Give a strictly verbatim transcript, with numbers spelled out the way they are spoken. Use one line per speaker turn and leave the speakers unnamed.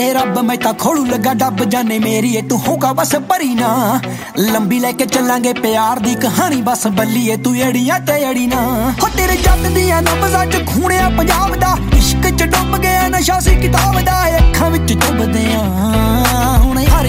करे रब मैं ता खोलू लगा डब जाने मेरी तू होगा बस भरी ना लंबी लेके चलांगे प्यार दी कहानी बस बल्लीए तू एड़ियां ते एड़ी ना हो तेरे जट दियां नब्ज़ां च खूनिया पंजाब दा इश्क च डुब गया नशा सी किताब दा अखां विच चुभदे आ हुण हर